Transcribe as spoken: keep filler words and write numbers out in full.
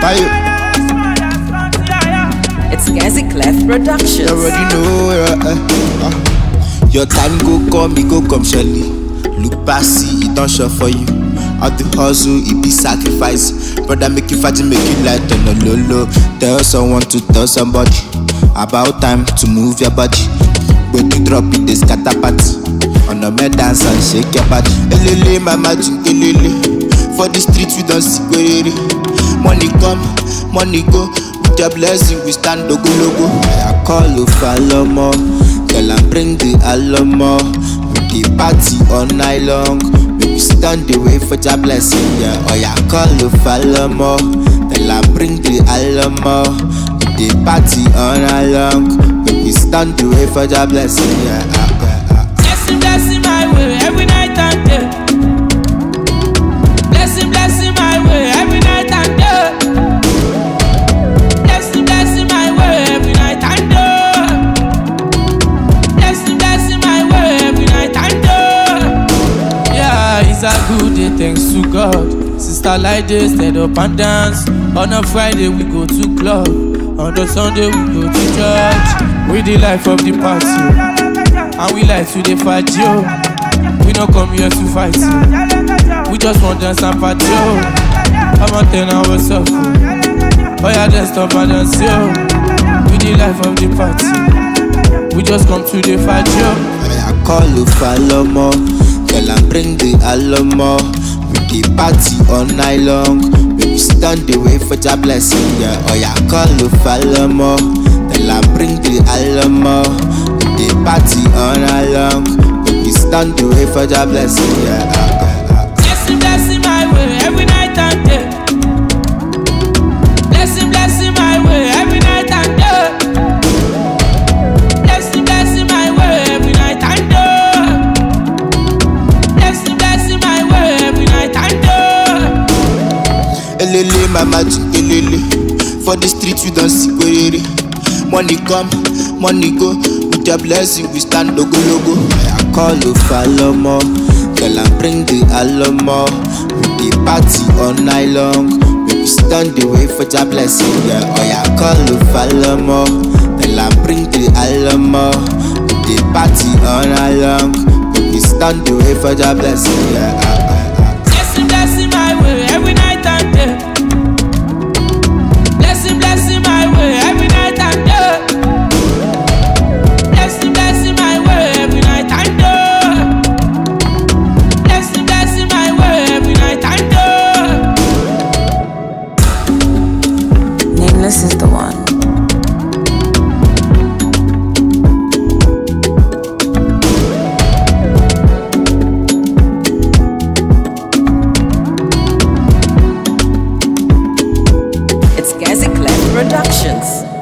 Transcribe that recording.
It's Gazi Clef Productions. You already know uh, uh, uh. Your time go come, me go come surely. Look past, see it don't show for you. All the hustle, it be sacrifice. Brother, make you fight, make you light on the low low. Tell someone to tell somebody about time to move your body. When you drop it, they scatter party. On the med dance and shake your body. Elele, mama, elele. For the streets, we don't see query. Money come, money go. With your blessing, we stand dogo logo. I call you follow more. Girl, I bring the alamo. We the party all night long. We stand the way for your blessing, yeah. Oh yeah, call you follow more. Girl, I bring the alamo. We the party all night long. We stand the way for your blessing, yeah. Uh, uh, uh. Blessing, blessing my way every night and day. Blessing, blessing my way every night and day. Blessing, blessing my way every night and day. Blessing, blessing my way every night and day. Yeah, it's a good day, thanks to God. Sister like this, stand up and dance. On a Friday we go to club. On the Sunday we go to church. We the life of the party, and we like to the fight, yo. We don't come here to fight, yo. We just want dance and party, yo. I'm a ten hours off. Oh yeah, just stop and dance, yo. We the life of the party. We just come to the fight, yo. I call you follow more. Girl, I bring the alamo. We the party all night long. We stand the way for your blessing, yeah. Oh yeah, I call you follow more. Girl, I bring the alamo. We the party all night long. We stand the way for your blessing, yeah. Uh, uh, uh. Blessing, blessing my way every night and day. Blessing, blessing my way every night and day. Blessing, blessing my way every night and day. Blessing, blessing my way every night and day. Elele, mama, elele. For the streets we don't see query. Money come, money go. With your blessing we stand logo logo. I call you follow more. Girl, I bring the alamo. We the party all night long. We stand the way for your blessing, yeah. Oh yeah, I call you follow more. Girl, I bring the alamo. We the party all night long. We stand the way for your blessing, yeah. Uh, uh, uh. Blessing, blessing my way every night and day. Blessing, blessing my way every night and day. Blessing, blessing my way every night and day. Blessing, blessing my way every night and day. Nameless is the one. It's Gazi Clef Productions.